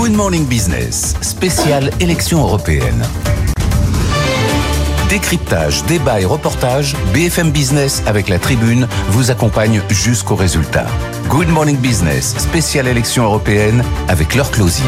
Good Morning Business, spéciale élection européenne. Décryptage, débat et reportage, BFM Business avec la Tribune vous accompagne jusqu'au résultat. Good Morning Business, spéciale élection européenne avec Laure Closier.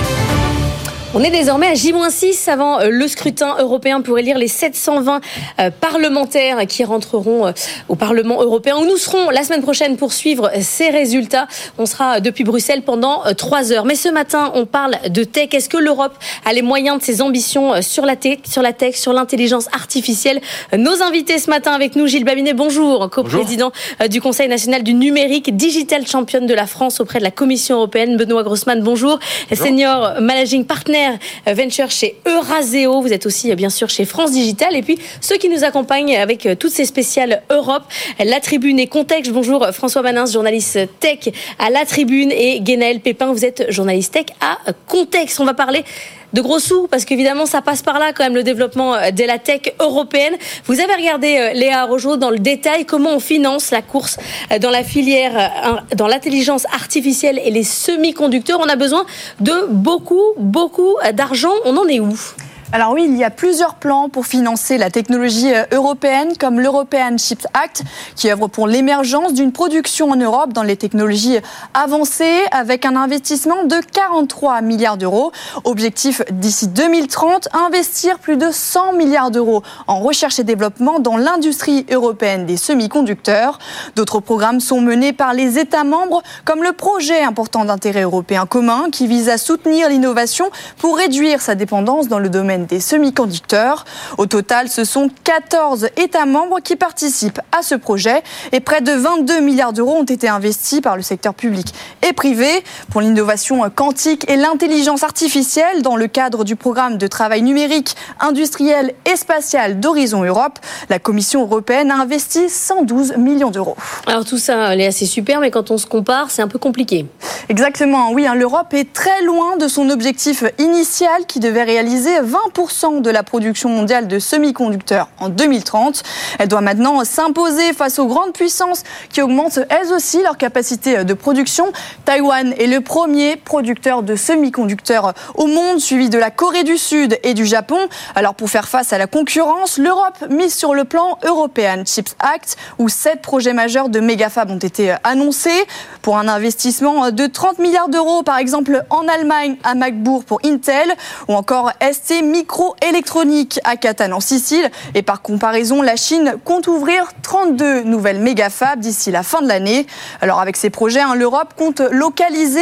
On est désormais à J-6 avant le scrutin européen pour élire les 720 parlementaires qui rentreront au Parlement européen, où nous serons la semaine prochaine pour suivre ces résultats. On sera depuis Bruxelles pendant 3 heures. Mais ce matin, on parle de tech. Est-ce que l'Europe a les moyens de ses ambitions sur la tech, sur l'intelligence artificielle? Nos invités ce matin avec nous, Gilles Babinet, bonjour, coprésident du Conseil national du numérique, digital championne de la France auprès de la Commission européenne. Benoît Grossman, bonjour. Senior managing partner venture chez Euraseo, vous êtes aussi bien sûr chez France Digital, et puis ceux qui nous accompagnent avec toutes ces spéciales Europe, La Tribune et Contexte. Bonjour François Manins, journaliste tech à La Tribune, et Guénaël Pépin, vous êtes journaliste tech à Contexte. On va parler de gros sous, parce qu'évidemment ça passe par là quand même, le développement de la tech européenne. Vous avez regardé, Léa Rojo, dans le détail comment on finance la course dans la filière, dans l'intelligence artificielle et les semi-conducteurs. On a besoin de beaucoup d'argent. On en est où ? Alors oui, il y a plusieurs plans pour financer la technologie européenne, comme l'European Chips Act, qui œuvre pour l'émergence d'une production en Europe dans les technologies avancées, avec un investissement de 43 milliards d'euros. Objectif d'ici 2030, investir plus de 100 milliards d'euros en recherche et développement dans l'industrie européenne des semi-conducteurs. D'autres programmes sont menés par les États membres, comme le projet important d'intérêt européen commun, qui vise à soutenir l'innovation pour réduire sa dépendance dans le domaine des semi-conducteurs. Au total, ce sont 14 États membres qui participent à ce projet, et près de 22 milliards d'euros ont été investis par le secteur public et privé pour l'innovation quantique et l'intelligence artificielle dans le cadre du programme de travail numérique, industriel et spatial d'Horizon Europe. La Commission européenne a investi 112 millions d'euros. Alors tout ça, Léa, c'est super, mais quand on se compare, c'est un peu compliqué. Exactement, oui, l'Europe est très loin de son objectif initial qui devait réaliser 20% de la production mondiale de semi-conducteurs en 2030. Elle doit maintenant s'imposer face aux grandes puissances qui augmentent elles aussi leur capacité de production. Taïwan est le premier producteur de semi-conducteurs au monde, suivi de la Corée du Sud et du Japon. Alors pour faire face à la concurrence, l'Europe mise sur le plan European Chips Act, où 7 projets majeurs de méga-fab ont été annoncés pour un investissement de 30 milliards d'euros, par exemple en Allemagne à Magdeburg pour Intel, ou encore ST Microélectronique à Catane en Sicile. Et par comparaison, la Chine compte ouvrir 32 nouvelles méga-fabs d'ici la fin de l'année. Alors avec ces projets, l'Europe compte localiser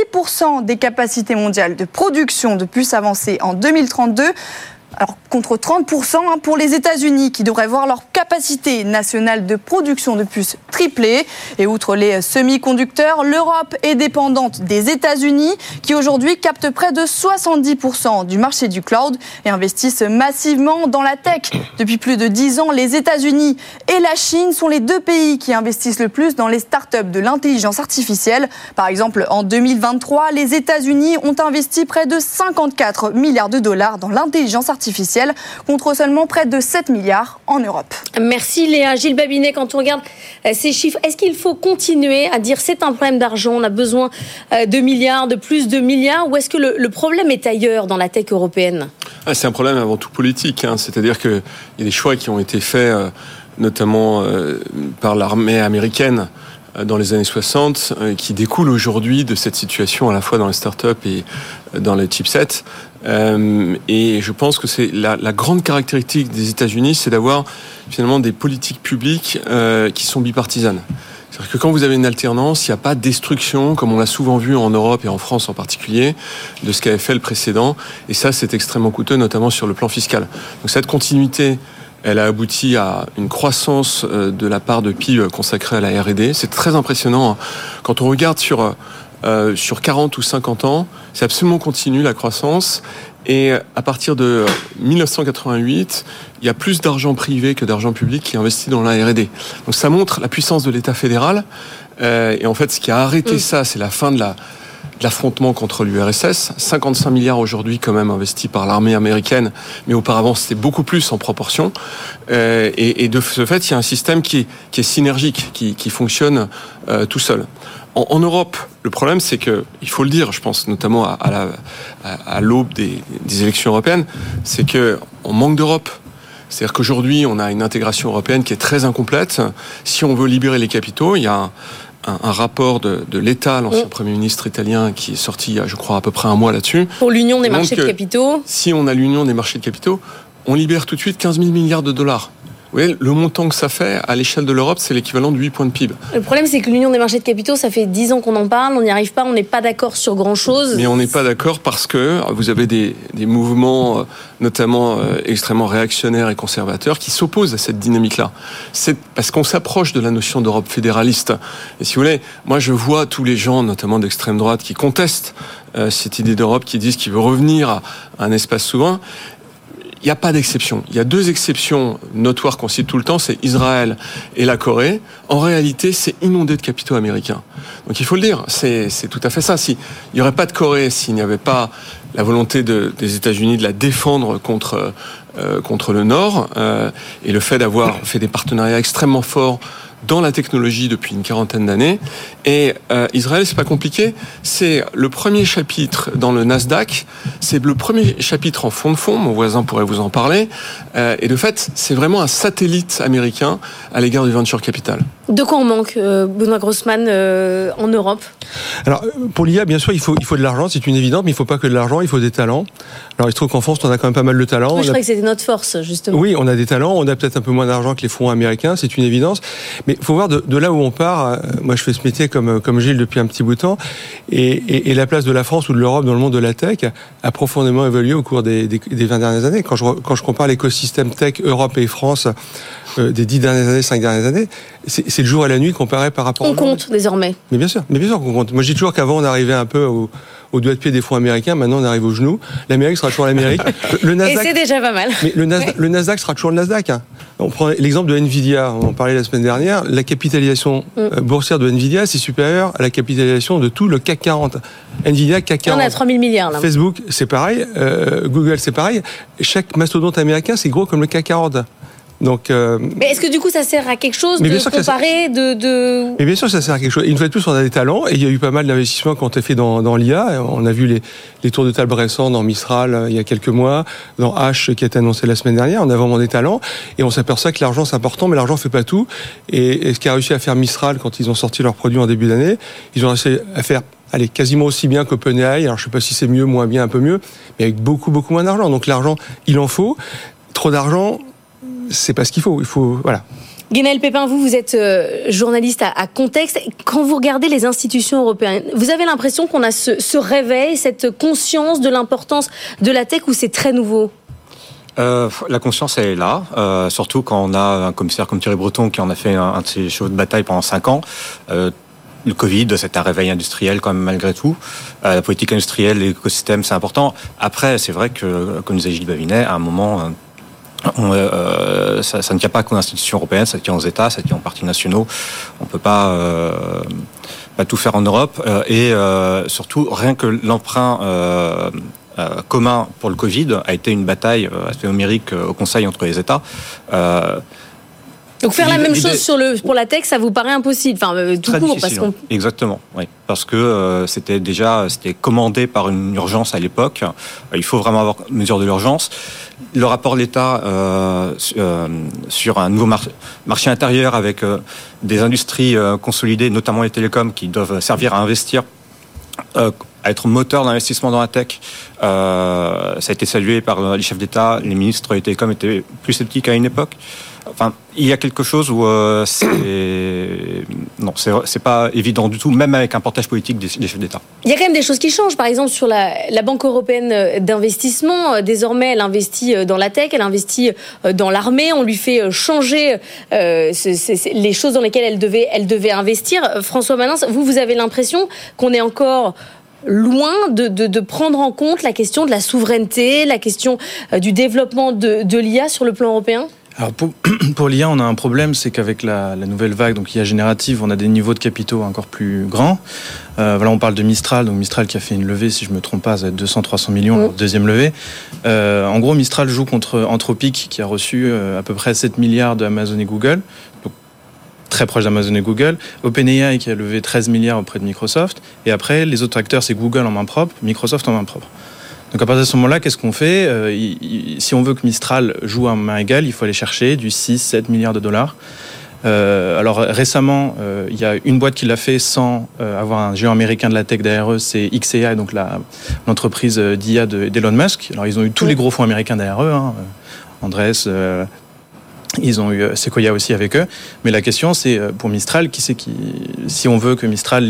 6% des capacités mondiales de production de puces avancées en 2032. Alors, contre 30% pour les États-Unis, qui devraient voir leur capacité nationale de production de puces tripler. Et outre les semi-conducteurs, l'Europe est dépendante des États-Unis, qui aujourd'hui captent près de 70% du marché du cloud et investissent massivement dans la tech. Depuis plus de 10 ans, les États-Unis et la Chine sont les 2 pays qui investissent le plus dans les startups de l'intelligence artificielle. Par exemple, en 2023, les États-Unis ont investi près de 54 milliards de dollars dans l'intelligence artificielle, contre seulement près de 7 milliards en Europe. Merci Léa. Gilles Babinet, quand on regarde ces chiffres, est-ce qu'il faut continuer à dire c'est un problème d'argent, on a besoin de milliards, de plus de milliards, ou est-ce que le problème est ailleurs dans la tech européenne ? C'est un problème avant tout politique, c'est-à-dire qu'il y a des choix qui ont été faits, notamment par l'armée américaine dans les années 60, qui découlent aujourd'hui de cette situation à la fois dans les startups et dans les chipsets. Et je pense que c'est la grande caractéristique des États-Unis, c'est d'avoir finalement des politiques publiques qui sont bipartisanes. C'est-à-dire que quand vous avez une alternance, il n'y a pas de destruction, comme on l'a souvent vu en Europe et en France en particulier, de ce qu'avait fait le précédent. Et ça, c'est extrêmement coûteux, notamment sur le plan fiscal. Donc cette continuité, elle a abouti à une croissance de la part de PIB consacrée à la R&D. C'est très impressionnant. Quand on regarde sur 40 ou 50 ans, c'est absolument continu la croissance. Et à partir de 1988, il y a plus d'argent privé que d'argent public qui est investi dans la R&D. Donc ça montre la puissance de l'État fédéral. Et en fait, ce qui a arrêté ça, c'est la fin de l'affrontement contre l'URSS. 55 milliards aujourd'hui quand même investis par l'armée américaine, mais auparavant c'était beaucoup plus en proportion. Et de ce fait, il y a un système qui est synergique, qui fonctionne tout seul. En Europe, le problème, c'est que, il faut le dire, je pense notamment à l'aube des élections européennes, c'est qu'on manque d'Europe. C'est-à-dire qu'aujourd'hui, on a une intégration européenne qui est très incomplète. Si on veut libérer les capitaux, il y a un rapport de l'État, l'ancien Premier ministre italien, qui est sorti il y a, je crois, à peu près un mois là-dessus. Pour l'union des marchés de capitaux. Si on a l'union des marchés de capitaux, on libère tout de suite 15 000 milliards de dollars. Vous voyez, le montant que ça fait à l'échelle de l'Europe, c'est l'équivalent de 8 points de PIB. Le problème, c'est que l'union des marchés de capitaux, ça fait 10 ans qu'on en parle, on n'y arrive pas, on n'est pas d'accord sur grand-chose. Mais on n'est pas d'accord parce que vous avez des mouvements, notamment extrêmement réactionnaires et conservateurs, qui s'opposent à cette dynamique-là. C'est parce qu'on s'approche de la notion d'Europe fédéraliste. Et si vous voulez, moi je vois tous les gens, notamment d'extrême droite, qui contestent cette idée d'Europe, qui disent qu'il veut revenir à un espace souverain. Il n'y a pas d'exception. Il y a 2 exceptions notoires qu'on cite tout le temps, c'est Israël et la Corée. En réalité, c'est inondé de capitaux américains. Donc il faut le dire, c'est tout à fait ça. S'il n'y aurait pas de Corée, s'il n'y avait pas la volonté des États-Unis de la défendre contre le Nord, et le fait d'avoir fait des partenariats extrêmement forts dans la technologie depuis une 40aine d'années. Et Israël, c'est pas compliqué. C'est le premier chapitre dans le Nasdaq. C'est le premier chapitre en fonds de fonds. Mon voisin pourrait vous en parler. Et de fait, c'est vraiment un satellite américain à l'égard du venture capital. De quoi on manque, Benoît Grossman, en Europe ? Alors, pour l'IA, bien sûr, il faut de l'argent, c'est une évidence, mais il ne faut pas que de l'argent, il faut des talents. Alors, il se trouve qu'en France, on a quand même pas mal de talents. Oui, je crois que c'était notre force, justement. Oui, on a des talents, on a peut-être un peu moins d'argent que les fonds américains, c'est une évidence. Mais il faut voir de là où on part. Moi, je fais ce métier comme Gilles depuis un petit bout de temps. Et la place de la France ou de l'Europe dans le monde de la tech a profondément évolué au cours des 20 dernières années. Quand je compare l'écosystème tech Europe et France des 10 dernières années, 5 dernières années, c'est le jour et la nuit comparé par rapport on compte désormais. Mais bien sûr qu'on compte. Moi, je dis toujours qu'avant, on arrivait un peu au doigt de pied des fonds américains. Maintenant, on arrive au genou. L'Amérique sera toujours l'Amérique. Le Nasdaq, et c'est déjà pas mal. Mais le Nasdaq sera toujours le Nasdaq. Hein. On prend l'exemple de Nvidia. On en parlait la semaine dernière. La capitalisation boursière de Nvidia, c'est supérieur à la capitalisation de tout le CAC 40. Nvidia, CAC 40. On a 3 000 milliards, là. Facebook, c'est pareil. Google, c'est pareil. Chaque mastodonte américain, c'est gros comme le CAC 40. Donc, mais est-ce que du coup ça sert à quelque chose de comparer Mais bien sûr que ça sert à quelque chose. Une fois de plus, on a des talents et il y a eu pas mal d'investissements qui ont été faits dans l'IA. On a vu les tours de table récents dans Mistral il y a quelques mois, dans H qui a été annoncé la semaine dernière. On a vraiment des talents et on s'aperçoit que l'argent c'est important, mais l'argent fait pas tout. Et ce qu'a réussi à faire Mistral quand ils ont sorti leurs produits en début d'année, ils ont réussi à faire quasiment aussi bien qu'OpenAI. Alors je sais pas si c'est mieux, moins bien, un peu mieux, mais avec beaucoup moins d'argent. Donc l'argent, il en faut. Trop d'argent, c'est pas ce qu'il faut. Il faut, voilà. Guénel Pépin, vous êtes journaliste à Contexte. Quand vous regardez les institutions européennes, vous avez l'impression qu'on a ce réveil, cette conscience de l'importance de la tech, ou c'est très nouveau ? La conscience, elle est là, surtout quand on a un commissaire comme Thierry Breton qui en a fait un de ses chevaux de bataille pendant 5 ans. Le Covid, c'est un réveil industriel quand même malgré tout. La politique industrielle, l'écosystème, c'est important. Après, c'est vrai que, comme disait Gilles Bavinet, à un moment... ça ne tient pas qu'aux institutions européennes, ça tient aux États, ça tient aux partis nationaux. On ne peut pas tout faire en Europe. Et surtout, rien que l'emprunt commun pour le Covid a été une bataille assez homérique au Conseil entre les États. Donc faire la même chose pour la tech, ça vous paraît impossible, tout court, parce qu'on... Exactement, oui, parce que c'était commandé par une urgence à l'époque. Il faut vraiment avoir mesure de l'urgence. Le rapport de l'État sur un nouveau marché intérieur avec des industries consolidées, notamment les télécoms, qui doivent servir à investir, à être moteur d'investissement dans la tech. Ça a été salué par les chefs d'État. Les ministres des télécoms étaient plus sceptiques à une époque. Enfin, il y a quelque chose où c'est pas évident du tout, même avec un portage politique des chefs d'État. Il y a quand même des choses qui changent. Par exemple, sur la Banque européenne d'investissement, désormais, elle investit dans la tech, elle investit dans l'armée. On lui fait changer les choses dans lesquelles elle devait investir. François Manins, vous avez l'impression qu'on est encore loin de prendre en compte la question de la souveraineté, la question du développement de l'IA sur le plan européen ? Alors pour l'IA, on a un problème, c'est qu'avec la nouvelle vague, donc IA générative, on a des niveaux de capitaux encore plus grands. Voilà, on parle de Mistral, donc Mistral qui a fait une levée, si je me trompe pas, ça va être 200-300 millions, deuxième levée. En gros, Mistral joue contre Anthropic, qui a reçu à peu près 7 milliards de Amazon et Google. Donc, très proche d'Amazon et Google, OpenAI qui a levé 13 milliards auprès de Microsoft, et après, les autres acteurs, c'est Google en main propre, Microsoft en main propre. Donc à partir de ce moment-là, qu'est-ce qu'on fait ? Si on veut que Mistral joue à main égale, il faut aller chercher du 6-7 milliards de dollars. Alors récemment, il y a une boîte qui l'a fait sans avoir un géant américain de la tech derrière eux, c'est xAI, donc l'entreprise d'IA d'Elon Musk. Alors ils ont eu tous les gros fonds américains derrière eux, Andrés, ils ont eu Sequoia aussi avec eux. Mais la question, c'est pour Mistral, si on veut que Mistral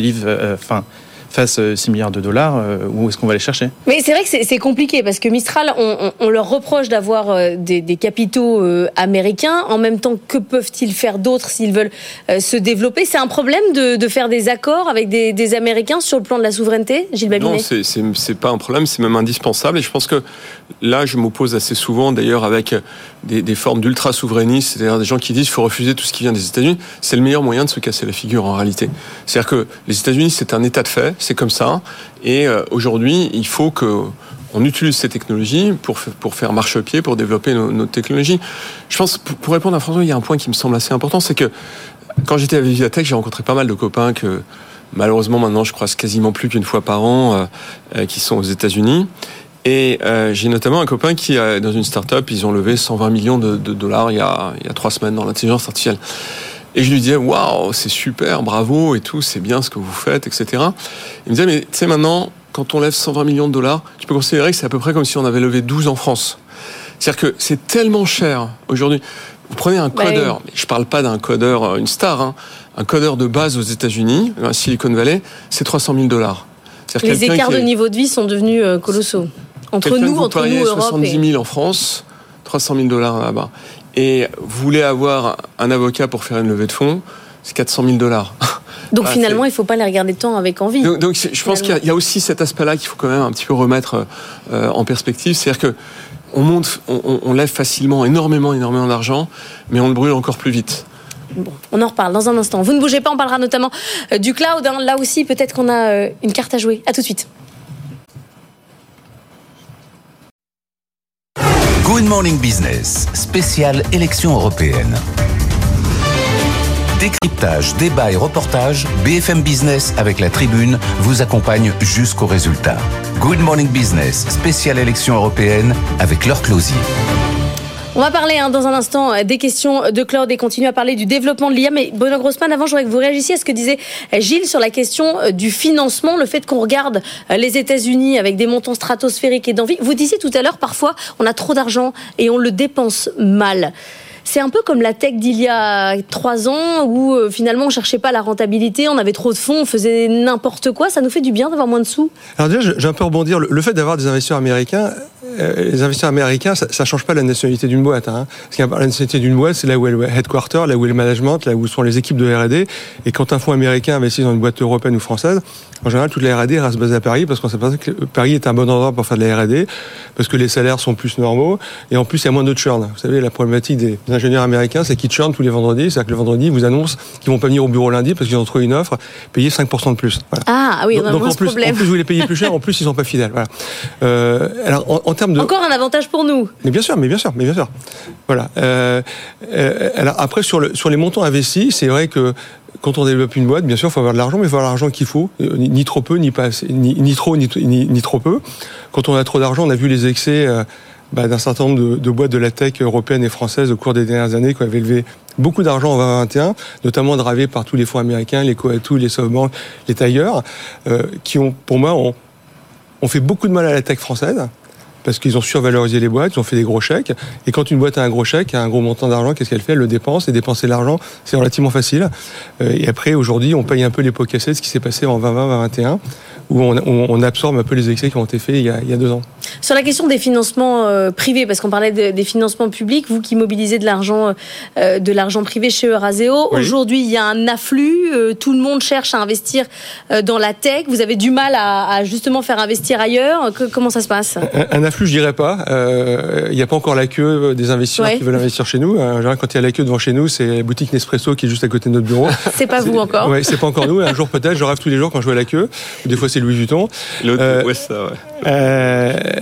fasse 6 milliards de dollars, où est-ce qu'on va les chercher ? Mais c'est vrai que c'est compliqué, parce que Mistral, on leur reproche d'avoir des capitaux américains. En même temps, que peuvent-ils faire d'autres s'ils veulent se développer ? C'est un problème de faire des accords avec des Américains sur le plan de la souveraineté, Gilles Babinet ? Non, c'est pas un problème, c'est même indispensable. Et je pense que là, je m'oppose assez souvent, d'ailleurs, avec des formes d'ultra-souverainistes, c'est-à-dire des gens qui disent qu'il faut refuser tout ce qui vient des États-Unis. C'est le meilleur moyen de se casser la figure, en réalité. C'est-à-dire que les États-Unis, c'est un état de fait, c'est comme ça. Et aujourd'hui, il faut qu'on utilise ces technologies pour faire marche-pied, pour développer nos technologies. Je pense, pour répondre à François, il y a un point qui me semble assez important, c'est que quand j'étais à Vivatech, j'ai rencontré pas mal de copains que malheureusement maintenant je croise quasiment plus qu'une fois par an, qui sont aux États-Unis. Et j'ai notamment un copain qui, dans une start-up, ils ont levé 120 millions de dollars il y a 3 semaines dans l'intelligence artificielle. Et je lui disais, waouh, c'est super, bravo et tout, c'est bien ce que vous faites, etc. Il me disait, mais tu sais, maintenant, quand on lève 120 millions de dollars, tu peux considérer que c'est à peu près comme si on avait levé 12 en France. C'est-à-dire que c'est tellement cher aujourd'hui. Vous prenez un codeur, mais je parle pas d'un codeur, une star, un codeur de base aux États-Unis, à Silicon Valley, c'est 300 000 $. Les écarts de niveau de vie sont devenus colossaux. Entre nous, Europe. 70 000 en France, 300 000 $ là-bas. Et vous voulez avoir un avocat pour faire une levée de fonds, c'est 400 000 $. Donc finalement, il ne faut pas les regarder tant avec envie. Donc je pense qu'il y a aussi cet aspect-là qu'il faut quand même un petit peu remettre en perspective. C'est-à-dire que on lève facilement énormément d'argent, mais on le brûle encore plus vite. Bon, on en reparle dans un instant. Vous ne bougez pas, on parlera notamment du cloud. Là aussi, peut-être qu'on a une carte à jouer. À tout de suite. Good Morning Business, spéciale élection européenne. Décryptage, débat et reportage, BFM Business avec la Tribune vous accompagne jusqu'au résultat. Good Morning Business, spéciale élection européenne avec Laure Closier. On va parler dans un instant des questions de cloud et continuer à parler du développement de l'IA. Mais Benoît Grossman, avant, je voudrais que vous réagissiez à ce que disait Gilles sur la question du financement, le fait qu'on regarde les États-Unis avec des montants stratosphériques et d'envie. Vous disiez tout à l'heure, parfois, on a trop d'argent et on le dépense mal. C'est un peu comme la tech d'il y a 3 ans où finalement on cherchait pas la rentabilité, on avait trop de fonds, on faisait n'importe quoi. Ça nous fait du bien d'avoir moins de sous. Alors déjà, j'ai un peu rebondir. Le fait d'avoir des investisseurs américains, ça change pas la nationalité d'une boîte. Parce que la nationalité d'une boîte, c'est là où est le headquarter, là où est le management, là où sont les équipes de R&D. Et quand un fonds américain investit dans une boîte européenne ou française, en général, toute la R&D reste basée à Paris parce qu'on s'aperçoit que Paris est un bon endroit pour faire de la R&D, parce que les salaires sont plus normaux et en plus il y a moins de churn. Vous savez, la problématique des ingénieurs américains, c'est qu'ils churnent tous les vendredis. C'est-à-dire que le vendredi, ils vous annoncent qu'ils vont pas venir au bureau lundi parce qu'ils ont trouvé une offre, payer 5% de plus. Voilà. Ah oui, on a moins ce problème. En plus, vous les payez plus cher, en plus ils sont pas fidèles. Voilà. Alors en termes de encore un avantage pour nous. Mais bien sûr. Voilà. Alors après sur les montants investis, c'est vrai que quand on développe une boîte, bien sûr, il faut avoir de l'argent, mais il faut avoir l'argent qu'il faut, ni trop peu, ni pas assez, ni trop, ni trop peu. Quand on a trop d'argent, on a vu les excès d'un certain nombre de boîtes de la tech européenne et française au cours des dernières années qui avaient levé beaucoup d'argent en 2021, notamment drivés par tous les fonds américains, les Coatue, les SoftBank, les Tiger, qui ont, pour moi, ont fait beaucoup de mal à la tech française. Parce qu'ils ont survalorisé les boîtes, ils ont fait des gros chèques. Et quand une boîte a un gros chèque, a un gros montant d'argent, qu'est-ce qu'elle fait ? Elle le dépense. Et dépenser l'argent, c'est relativement facile. Et après, aujourd'hui, on paye un peu les pots cassés, ce qui s'est passé en 2020, 2021, où on absorbe un peu les excès qui ont été faits il y a 2 ans. Sur la question des financements privés, parce qu'on parlait des financements publics, vous qui mobilisez de l'argent privé chez Eurazeo, oui. Aujourd'hui, il y a un afflux. Tout le monde cherche à investir dans la tech. Vous avez du mal à justement faire investir ailleurs. Comment ça se passe ? Un afflux, je dirais pas. Il n'y a pas encore la queue des investisseurs qui veulent investir chez nous. En général, quand il y a la queue devant chez nous, c'est la boutique Nespresso qui est juste à côté de notre bureau. C'est pas vous encore. Oui, c'est pas encore nous. Un jour peut-être, je rêve tous les jours quand je vois la queue. Des fois, c'est Louis Vuitton. L'autre, ça, ouais.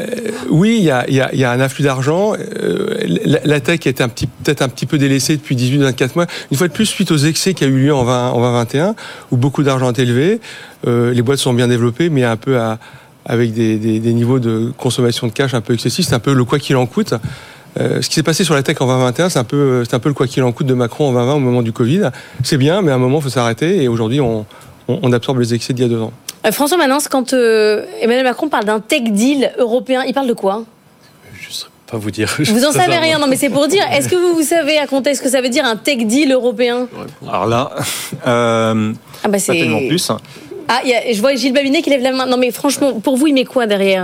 Oui, il y a un afflux d'argent. La tech est peut-être un petit peu délaissée depuis 18-24 mois. Une fois de plus, suite aux excès qui a eu lieu en 2021, où beaucoup d'argent est élevé, les boîtes sont bien développées, mais un peu avec des niveaux de consommation de cash un peu excessifs. C'est un peu le quoi qu'il en coûte. Ce qui s'est passé sur la tech en 2021, c'est un peu le quoi qu'il en coûte de Macron en 2020 au moment du Covid. C'est bien, mais à un moment, il faut s'arrêter. Et aujourd'hui, on absorbe les excès d'il y a 2 ans. François Manins, quand Emmanuel Macron parle d'un tech deal européen, il parle de quoi ? Je ne saurais pas vous dire. Vous en savez rien, non mais c'est pour dire. Est-ce que vous savez raconter ce que ça veut dire un tech deal européen ? Alors là, pas tellement plus. Ah, je vois Gilles Babinet qui lève la main. Non mais franchement, pour vous, il met quoi derrière ?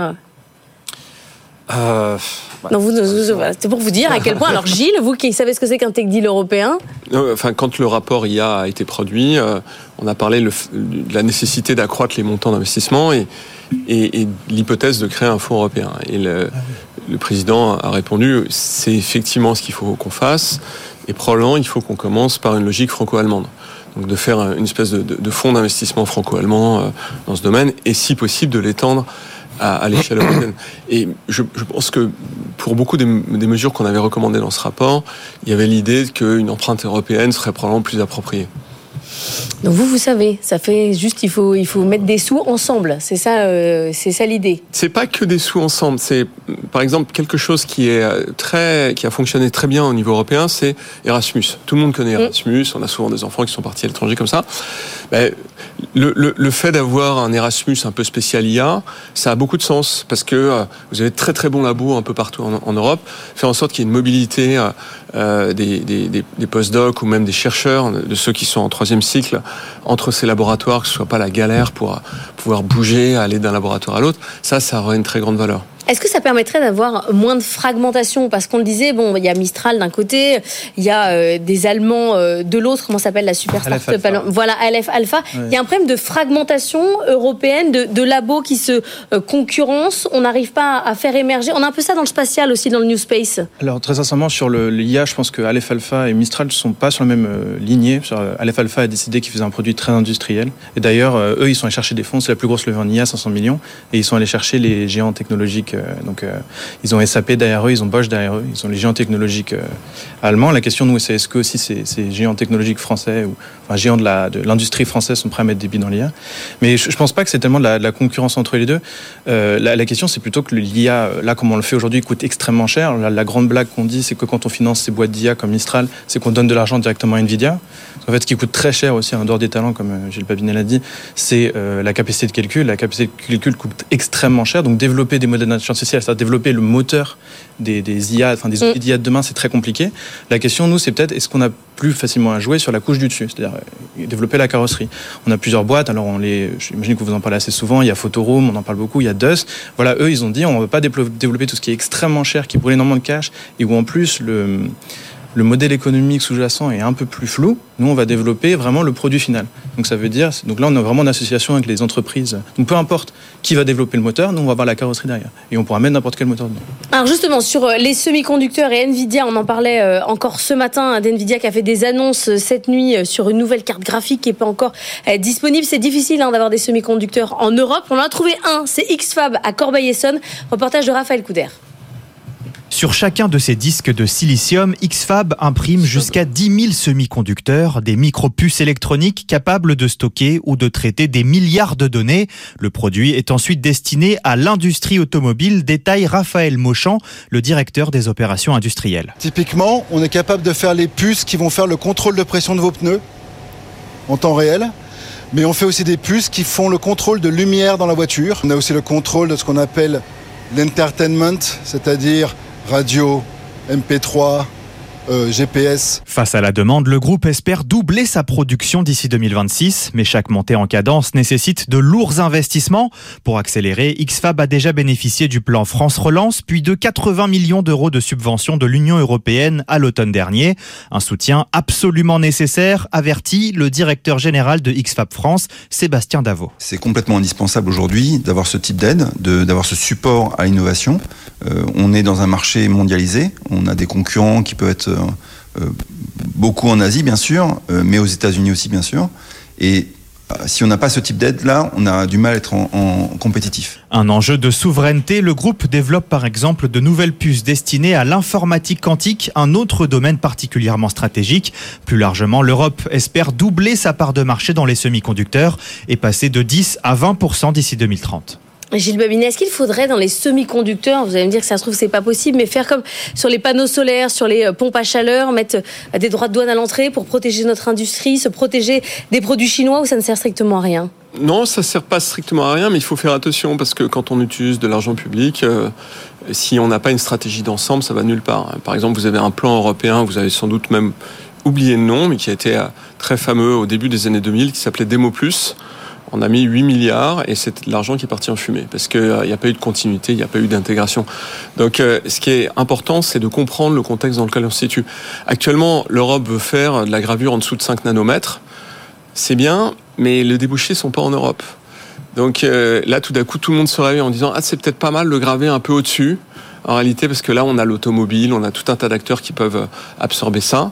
Non, c'est pour vous dire à quel point. Alors Gilles, vous qui savez ce que c'est qu'un tech deal européen. Quand le rapport IA a été produit, on a parlé de la nécessité d'accroître les montants d'investissement et l'hypothèse de créer un fonds européen. Et le président a répondu, c'est effectivement ce qu'il faut qu'on fasse, et probablement il faut qu'on commence par une logique franco-allemande. Donc de faire une espèce de fonds d'investissement franco-allemand dans ce domaine, et si possible de l'étendre à l'échelle européenne. Et je pense que pour beaucoup des mesures qu'on avait recommandées dans ce rapport, il y avait l'idée qu'une empreinte européenne serait probablement plus appropriée. Donc vous savez, ça fait juste il faut mettre des sous ensemble, c'est ça l'idée. C'est pas que des sous ensemble, c'est par exemple quelque chose qui a fonctionné très bien au niveau européen, c'est Erasmus. Tout le monde connaît Erasmus, on a souvent des enfants qui sont partis à l'étranger comme ça. Le fait d'avoir un Erasmus un peu spécial IA, ça a beaucoup de sens parce que vous avez de très très bons labos un peu partout en Europe, faire en sorte qu'il y ait une mobilité des postdocs ou même des chercheurs, de ceux qui sont en 3e cycle, entre ces laboratoires, que ce soit pas la galère pour pouvoir bouger, aller d'un laboratoire à l'autre, ça aurait une très grande valeur. Est-ce que ça permettrait d'avoir moins de fragmentation ? Parce qu'on le disait, il y a Mistral d'un côté, il y a des Allemands de l'autre, comment s'appelle la super start-up ? Voilà, Aleph Alpha. Ouais. Il y a un problème de fragmentation européenne, de labos qui se concurrencent. On n'arrive pas à faire émerger. On a un peu ça dans le spatial aussi, dans le New Space. Alors très sincèrement, sur l'IA, je pense que Aleph Alpha et Mistral ne sont pas sur la même lignée. Aleph Alpha a décidé qu'ils faisaient un produit très industriel. Et d'ailleurs, eux, ils sont allés chercher des fonds. C'est la plus grosse levée en IA, 500 millions. Et ils sont allés chercher les géants technologiques. Donc, ils ont SAP derrière eux, ils ont Bosch derrière eux, ils ont les géants technologiques allemands. La question, nous, c'est est-ce que aussi ces géants technologiques français ou géants de l'industrie française sont prêts à mettre des billes dans l'IA ? Mais je pense pas que c'est tellement de la concurrence entre les deux. La question, c'est plutôt que l'IA, là, comme on le fait aujourd'hui, coûte extrêmement cher. La grande blague qu'on dit, c'est que quand on finance ces boîtes d'IA comme Mistral, c'est qu'on donne de l'argent directement à Nvidia. En fait, ce qui coûte très cher aussi, en dehors des talents, comme Gilles Babinet l'a dit, c'est la capacité de calcul. La capacité de calcul coûte extrêmement cher. Donc, développer des modèles d'intelligence artificielle, c'est-à-dire développer le moteur des IA, des outils d'IA de demain, c'est très compliqué. La question, nous, c'est peut-être est-ce qu'on a plus facilement à jouer sur la couche du dessus, c'est-à-dire développer la carrosserie. On a plusieurs boîtes, alors j'imagine que vous en parlez assez souvent, il y a Photoroom, on en parle beaucoup, il y a Dus. Voilà, eux, ils ont dit on ne veut pas développer tout ce qui est extrêmement cher, qui brûle énormément de cash, et où en plus le modèle économique sous-jacent est un peu plus flou. Nous, on va développer vraiment le produit final. Donc ça veut dire, donc là, on a vraiment une association avec les entreprises. Donc peu importe qui va développer le moteur, nous, on va avoir la carrosserie derrière. Et on pourra mettre n'importe quel moteur dedans. Alors justement, sur les semi-conducteurs et Nvidia, on en parlait encore ce matin, d'Nvidia qui a fait des annonces cette nuit sur une nouvelle carte graphique qui n'est pas encore disponible. C'est difficile d'avoir des semi-conducteurs en Europe. On en a trouvé un, c'est X-Fab à Corbeil-Essonnes. Reportage de Raphaël Couder. Sur chacun de ces disques de silicium, X-Fab imprime jusqu'à 10 000 semi-conducteurs, des micro-puces électroniques capables de stocker ou de traiter des milliards de données. Le produit est ensuite destiné à l'industrie automobile, détaille Raphaël Mauchamp, le directeur des opérations industrielles. Typiquement, on est capable de faire les puces qui vont faire le contrôle de pression de vos pneus en temps réel. Mais on fait aussi des puces qui font le contrôle de lumière dans la voiture. On a aussi le contrôle de ce qu'on appelle l'entertainment, c'est-à-dire radio, MP3, GPS. Face à la demande, le groupe espère doubler sa production d'ici 2026, mais chaque montée en cadence nécessite de lourds investissements. Pour accélérer, X-Fab a déjà bénéficié du plan France Relance, puis de 80 millions d'euros de subventions de l'Union européenne à l'automne dernier. Un soutien absolument nécessaire, avertit le directeur général de X-Fab France, Sébastien Davot. C'est complètement indispensable aujourd'hui d'avoir ce type d'aide, d'avoir ce support à l'innovation. On est dans un marché mondialisé, on a des concurrents qui peuvent être beaucoup en Asie bien sûr, mais aux États-Unis aussi bien sûr. Et si on n'a pas ce type d'aide-là, on a du mal à être en compétitif. Un enjeu de souveraineté, le groupe développe par exemple de nouvelles puces destinées à l'informatique quantique, un autre domaine particulièrement stratégique. Plus largement, l'Europe espère doubler sa part de marché dans les semi-conducteurs et passer de 10 à 20% d'ici 2030. Gilles Babinet, est-ce qu'il faudrait dans les semi-conducteurs, vous allez me dire que ça se trouve c'est pas possible, mais faire comme sur les panneaux solaires, sur les pompes à chaleur, mettre des droits de douane à l'entrée pour protéger notre industrie, se protéger des produits chinois, ou ça ne sert strictement à rien ? Non, ça ne sert pas strictement à rien, mais il faut faire attention parce que quand on utilise de l'argent public, si on n'a pas une stratégie d'ensemble, ça va nulle part. Par exemple, vous avez un plan européen, vous avez sans doute même oublié le nom, mais qui a été très fameux au début des années 2000, qui s'appelait Demo+. On a mis 8 milliards et c'est de l'argent qui est parti en fumée parce qu'il n'y a pas eu de continuité, il n'y a pas eu d'intégration. Donc ce qui est important, c'est de comprendre le contexte dans lequel on se situe. Actuellement, l'Europe veut faire de la gravure en dessous de 5 nanomètres. C'est bien, mais les débouchés ne sont pas en Europe. Donc là, tout d'un coup, tout le monde se réveille en disant « Ah, c'est peut-être pas mal de graver un peu au-dessus ». En réalité, parce que là, on a l'automobile, on a tout un tas d'acteurs qui peuvent absorber ça.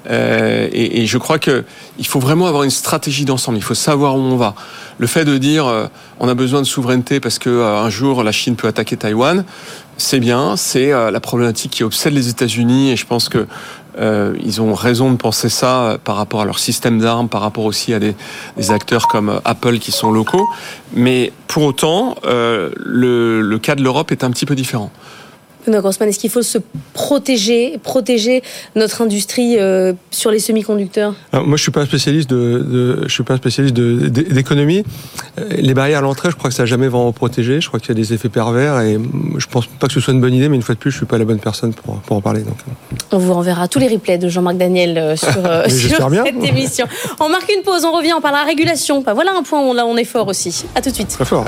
Et je crois qu'il faut vraiment avoir une stratégie d'ensemble. Il faut savoir où on va. Le fait de dire on a besoin de souveraineté parce que un jour la Chine peut attaquer Taïwan, c'est bien. C'est la problématique qui obsède les États-Unis et je pense que ils ont raison de penser ça par rapport à leur système d'armes, par rapport aussi à des acteurs comme Apple qui sont locaux. Mais pour autant, le cas de l'Europe est un petit peu différent. Benoît Grossman, est-ce qu'il faut se protéger notre industrie sur les semi-conducteurs ? Alors, moi, je suis pas un spécialiste d'économie. Les barrières à l'entrée, je crois que ça n'a jamais vraiment protégé. Je crois qu'il y a des effets pervers et je pense pas que ce soit une bonne idée, mais une fois de plus, je suis pas la bonne personne pour en parler. Donc. On vous renverra tous les replays de Jean-Marc Daniel sur cette émission. On marque une pause, on revient, on parlera régulation. Voilà un point où on est fort aussi. À tout de suite. Très fort.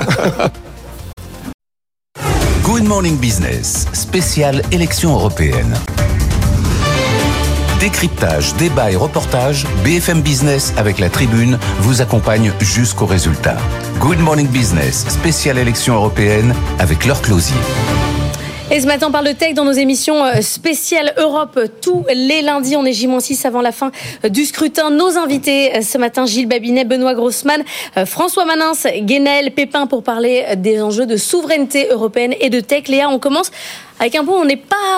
Good Morning Business, spéciale élection européenne. Décryptage, débat et reportage, BFM Business avec la Tribune vous accompagne jusqu'au résultat. Good Morning Business, spéciale élection européenne avec Laure Closier. Et ce matin, on parle de tech dans nos émissions spéciales Europe. Tous les lundis, on est J-6 avant la fin du scrutin. Nos invités ce matin, Gilles Babinet, Benoît Grossman, François Manins, Guénel Pépin pour parler des enjeux de souveraineté européenne et de tech. Léa, on commence avec un point, on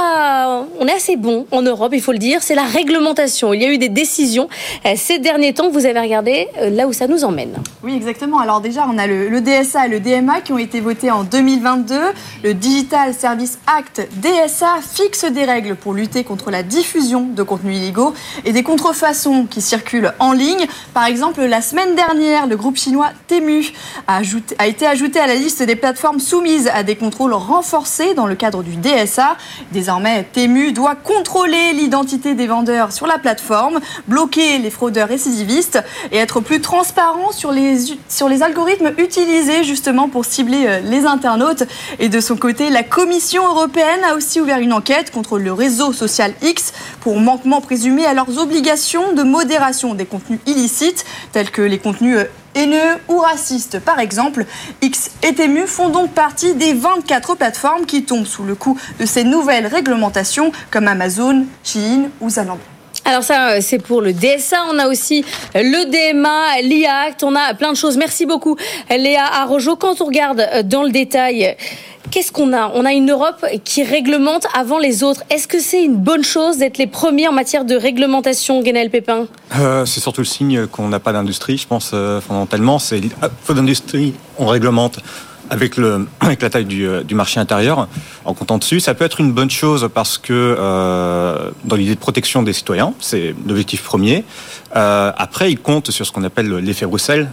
est assez bon en Europe, il faut le dire, c'est la réglementation. Il y a eu des décisions ces derniers temps. Vous avez regardé là où ça nous emmène. Oui, exactement. Alors déjà, on a le DSA et le DMA qui ont été votés en 2022. Le Digital Service Act DSA fixe des règles pour lutter contre la diffusion de contenus illégaux et des contrefaçons qui circulent en ligne. Par exemple, la semaine dernière, le groupe chinois Temu a été ajouté à la liste des plateformes soumises à des contrôles renforcés dans le cadre du DSA. Désormais, Temu doit contrôler l'identité des vendeurs sur la plateforme, bloquer les fraudeurs récidivistes et être plus transparent sur les algorithmes utilisés justement pour cibler les internautes. Et de son côté, la Commission européenne a aussi ouvert une enquête contre le réseau social X pour manquement présumé à leurs obligations de modération des contenus illicites, tels que les contenus haineux ou racistes. Par exemple, X et Temu font donc partie des 24 plateformes qui tombent sous le coup de ces nouvelles réglementations comme Amazon, Shein ou Zalando. Alors ça, c'est pour le DSA. On a aussi le DMA, l'IACT. On a plein de choses. Merci beaucoup, Léa Arrojo. Quand on regarde dans le détail, qu'est-ce qu'on a ? On a une Europe qui réglemente avant les autres. Est-ce que c'est une bonne chose d'être les premiers en matière de réglementation, Guénel Pépin ? C'est surtout le signe qu'on n'a pas d'industrie, je pense, fondamentalement. C'est faute d'industrie, on réglemente avec la taille du marché intérieur, en comptant dessus. Ça peut être une bonne chose parce que dans l'idée de protection des citoyens, c'est l'objectif premier. Après, il compte sur ce qu'on appelle l'effet Roussel,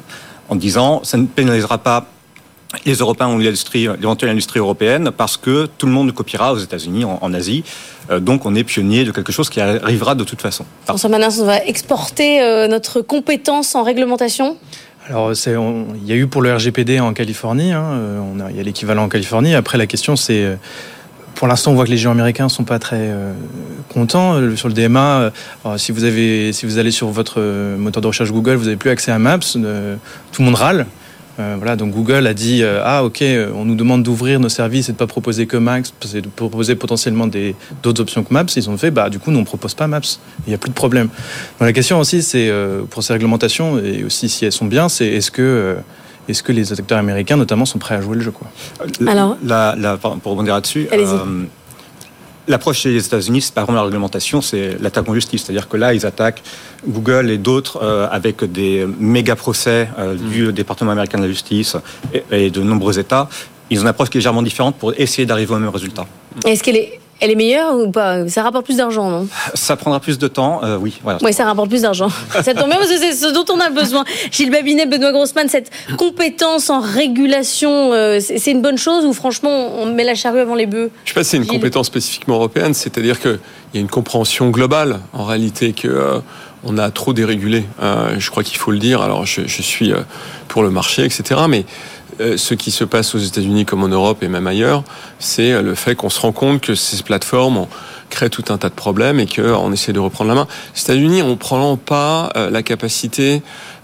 en disant ça ne pénalisera pas les Européens ou l'éventuelle industrie européenne parce que tout le monde copiera aux États-Unis, en Asie. Donc on est pionnier de quelque chose qui arrivera de toute façon. François Manins, on va exporter notre compétence en réglementation ? Alors, il y a eu pour le RGPD en Californie, il y a l'équivalent en Californie. Après, la question, c'est... Pour l'instant, on voit que les géants américains ne sont pas très contents. Sur le DMA, si vous allez sur votre moteur de recherche Google, vous n'avez plus accès à Maps. Tout le monde râle. Donc Google a dit on nous demande d'ouvrir nos services et de pas proposer que Maps, c'est de proposer potentiellement d'autres options que Maps. Ils ont fait du coup nous on propose pas Maps. Il y a plus de problème. Donc la question aussi c'est pour ces réglementations et aussi si elles sont bien, c'est est-ce que les acteurs américains notamment sont prêts à jouer le jeu quoi. Alors pour rebondir là-dessus. Allez-y. L'approche des États-Unis, c'est pas vraiment la réglementation, c'est l'attaque en justice. C'est-à-dire que là, ils attaquent Google et d'autres avec des méga procès du département américain de la justice et de nombreux États. Ils ont une approche légèrement différente pour essayer d'arriver au même résultat. Est-ce qu'elle est meilleure ou pas? Ça rapporte plus d'argent, non? Ça prendra plus de temps, oui. Voilà. Oui, ça rapporte plus d'argent. Ça tombe bien parce que c'est ce dont on a besoin. Gilles Babinet, Benoît Grossman, cette compétence en régulation, c'est une bonne chose ou franchement on met la charrue avant les bœufs? Je ne sais pas si c'est une compétence spécifiquement européenne, c'est-à-dire qu'il y a une compréhension globale en réalité que on a trop dérégulé. Je crois qu'il faut le dire. Alors je suis pour le marché, etc. Mais ce qui se passe aux États-Unis comme en Europe et même ailleurs, c'est le fait qu'on se rend compte que ces plateformes créent tout un tas de problèmes et qu'on essaie de reprendre la main. Les États-Unis, on ne prend pas la capacité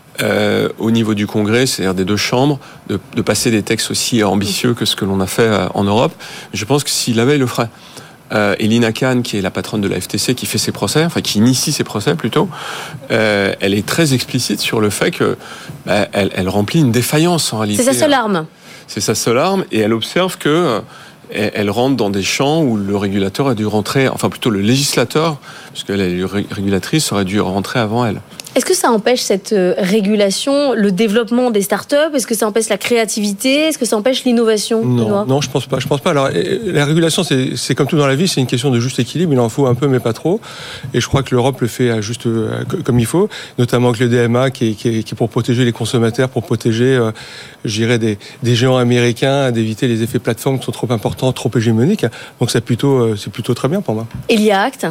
au niveau du Congrès, c'est-à-dire des deux chambres, de passer des textes aussi ambitieux que ce que l'on a fait en Europe. Je pense que s'il l'avait, il le ferait. Et Lina Khan, qui est la patronne de la FTC, qui fait ses procès, enfin qui initie ses procès plutôt, elle est très explicite sur le fait que elle remplit une défaillance en réalité. C'est sa seule arme. C'est sa seule arme, et elle observe que elle rentre dans des champs où le régulateur a dû rentrer, enfin plutôt le législateur, parce que la régulatrice aurait dû rentrer avant elle. Est-ce que ça empêche cette régulation, le développement des startups? Est-ce que ça empêche la créativité? Est-ce que ça empêche l'innovation? Non, je pense pas. Alors, la régulation, c'est comme tout dans la vie, c'est une question de juste équilibre. Il en faut un peu, mais pas trop. Et je crois que l'Europe le fait comme il faut, notamment avec le DMA, qui est pour protéger les consommateurs, pour protéger, je dirais, des géants américains, d'éviter les effets plateformes qui sont trop importants, trop hégémoniques. Donc, c'est plutôt très bien pour moi. Et l'IA Act?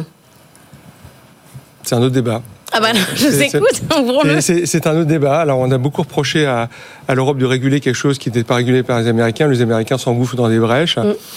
C'est un autre débat. Ah bah je vous écoute. C'est un autre débat. Alors on a beaucoup reproché à l'Europe de réguler quelque chose qui n'était pas régulé par les Américains. Les Américains s'engouffrent dans des brèches.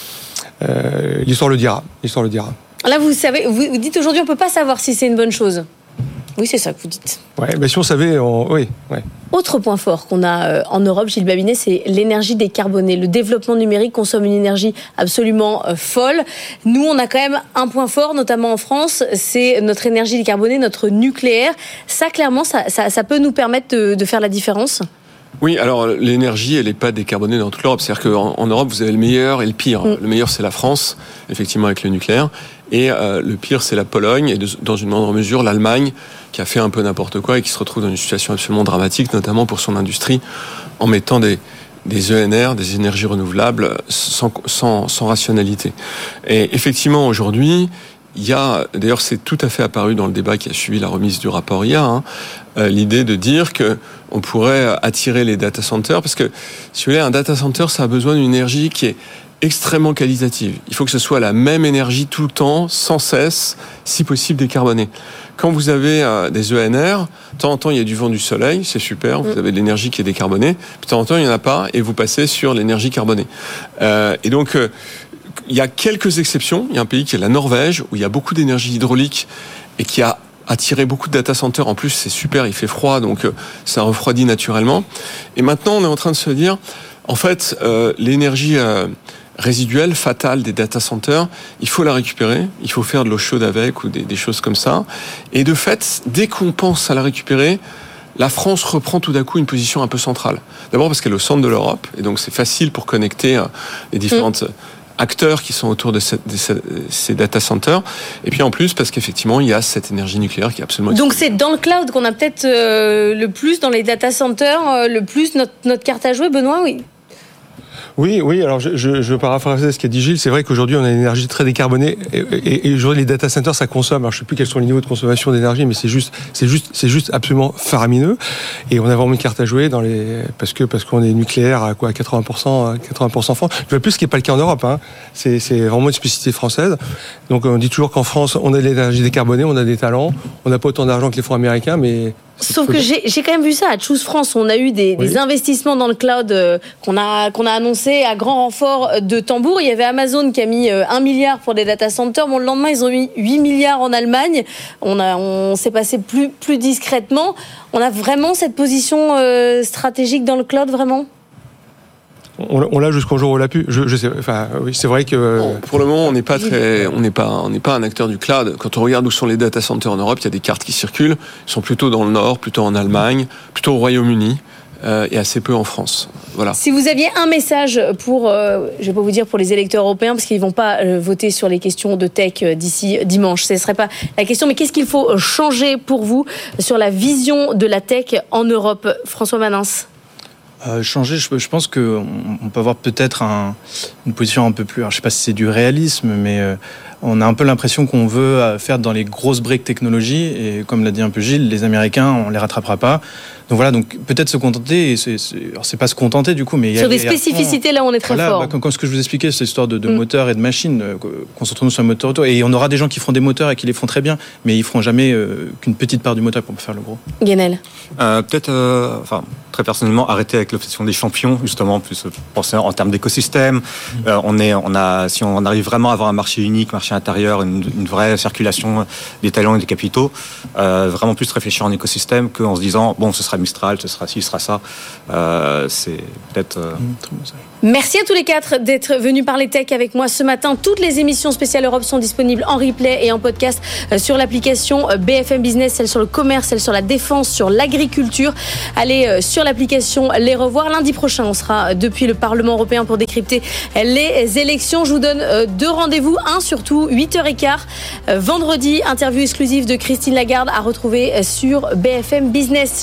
L'histoire le dira. Là vous savez, vous dites aujourd'hui on peut pas savoir si c'est une bonne chose. Oui, c'est ça que vous dites. Ouais, mais si on savait, oui. Ouais. Autre point fort qu'on a en Europe, Gilles Babinet, c'est l'énergie décarbonée. Le développement numérique consomme une énergie absolument folle. Nous, on a quand même un point fort, notamment en France, c'est notre énergie décarbonée, notre nucléaire. Ça, clairement, ça peut nous permettre de faire la différence? Oui, alors l'énergie, elle n'est pas décarbonée dans toute l'Europe. C'est-à-dire qu'en Europe, vous avez le meilleur et le pire. Le meilleur, c'est la France, effectivement, avec le nucléaire. Et le pire, c'est la Pologne et dans une moindre mesure l'Allemagne, qui a fait un peu n'importe quoi et qui se retrouve dans une situation absolument dramatique, notamment pour son industrie, en mettant des ENR, des énergies renouvelables, sans rationalité. Et effectivement, aujourd'hui, il y a, d'ailleurs c'est tout à fait apparu dans le débat qui a suivi la remise du rapport IA, l'idée de dire que on pourrait attirer les data centers, parce que si vous voulez, un data center, ça a besoin d'une énergie qui est extrêmement qualitative. Il faut que ce soit la même énergie tout le temps, sans cesse, si possible décarbonée. Quand vous avez des ENR, de temps en temps il y a du vent, du soleil, c'est super, vous avez de l'énergie qui est décarbonée, puis de temps en temps il n'y en a pas, et vous passez sur l'énergie carbonée. Et donc, il y a quelques exceptions. Il y a un pays qui est la Norvège, où il y a beaucoup d'énergie hydraulique, et qui a attiré beaucoup de data centers. En plus, c'est super, il fait froid, donc ça refroidit naturellement. Et maintenant, on est en train de se dire, en fait, l'énergie résiduelle, fatale des data centers, il faut la récupérer, il faut faire de l'eau chaude avec ou des choses comme ça. Et de fait, dès qu'on pense à la récupérer, la France reprend tout d'un coup une position un peu centrale. D'abord parce qu'elle est au centre de l'Europe, et donc c'est facile pour connecter les différentes acteurs qui sont autour de ces data centers. Et puis en plus, parce qu'effectivement, il y a cette énergie nucléaire qui est absolument... Donc c'est dans le cloud qu'on a peut-être le plus, dans les data centers, le plus notre carte à jouer, Benoît, oui. Oui, alors je paraphrase ce qu'a dit Gilles, c'est vrai qu'aujourd'hui on a une énergie très décarbonée et aujourd'hui les data centers ça consomme, alors je sais plus quels sont les niveaux de consommation d'énergie, mais c'est juste absolument faramineux, et on a vraiment une carte à jouer parce qu'on est nucléaire à quoi, 80% France. Je vois plus ce qui n'est pas le cas en Europe, c'est vraiment une spécificité française. Donc on dit toujours qu'en France on a de l'énergie décarbonée, on a des talents, on n'a pas autant d'argent que les fonds américains, mais Sauf que j'ai quand même vu ça à Choose France. On a eu des investissements dans le cloud qu'on a annoncé à grand renfort de tambour. Il y avait Amazon qui a mis 1 milliard pour des data centers. Bon, le lendemain, ils ont mis 8 milliards en Allemagne. On s'est passé plus discrètement. On a vraiment cette position stratégique dans le cloud, vraiment ? On l'a jusqu'au jour où on l'a pu. Je sais. Enfin, oui, c'est vrai que. Bon, pour le moment, on n'est pas un acteur du cloud. Quand on regarde où sont les data centers en Europe, il y a des cartes qui circulent. Ils sont plutôt dans le Nord, plutôt en Allemagne, plutôt au Royaume-Uni. Et assez peu en France. Voilà. Si vous aviez un message pour, je vais pas vous dire pour les électeurs européens, parce qu'ils vont pas voter sur les questions de tech d'ici dimanche, ce serait pas la question, mais qu'est-ce qu'il faut changer pour vous sur la vision de la tech en Europe, François Manins? Changer, je pense qu'on peut avoir peut-être une position un peu plus, alors je sais pas si c'est du réalisme, mais on a un peu l'impression qu'on veut faire dans les grosses briques technologies, et comme l'a dit un peu Gilles, les Américains, on les rattrapera pas. Donc voilà, donc peut-être se contenter, alors c'est pas se contenter du coup, mais sur des spécificités là où on est très fort. Comme ce que je vous expliquais, c'est l'histoire de moteurs et de machines. Concentrons-nous sur le moteur auto, et on aura des gens qui feront des moteurs et qui les feront très bien, mais ils feront jamais qu'une petite part du moteur pour faire le gros. Guénel. Très personnellement, arrêter avec l'obsession des champions, justement, plus penser en termes d'écosystème. Si on arrive vraiment à avoir un marché unique, marché intérieur, une vraie circulation des talents et des capitaux, vraiment plus réfléchir en écosystème qu'en se disant, bon, ce sera Mistral, ce sera ci, ce sera ça. C'est peut-être... Merci à tous les quatre d'être venus parler tech avec moi ce matin. Toutes les émissions spéciales Europe sont disponibles en replay et en podcast sur l'application BFM Business, celle sur le commerce, celle sur la défense, sur l'agriculture. Allez sur l'application les revoir. Lundi prochain, on sera depuis le Parlement européen pour décrypter les élections. Je vous donne 2 rendez-vous, un surtout 8h15. Vendredi, interview exclusive de Christine Lagarde à retrouver sur BFM Business.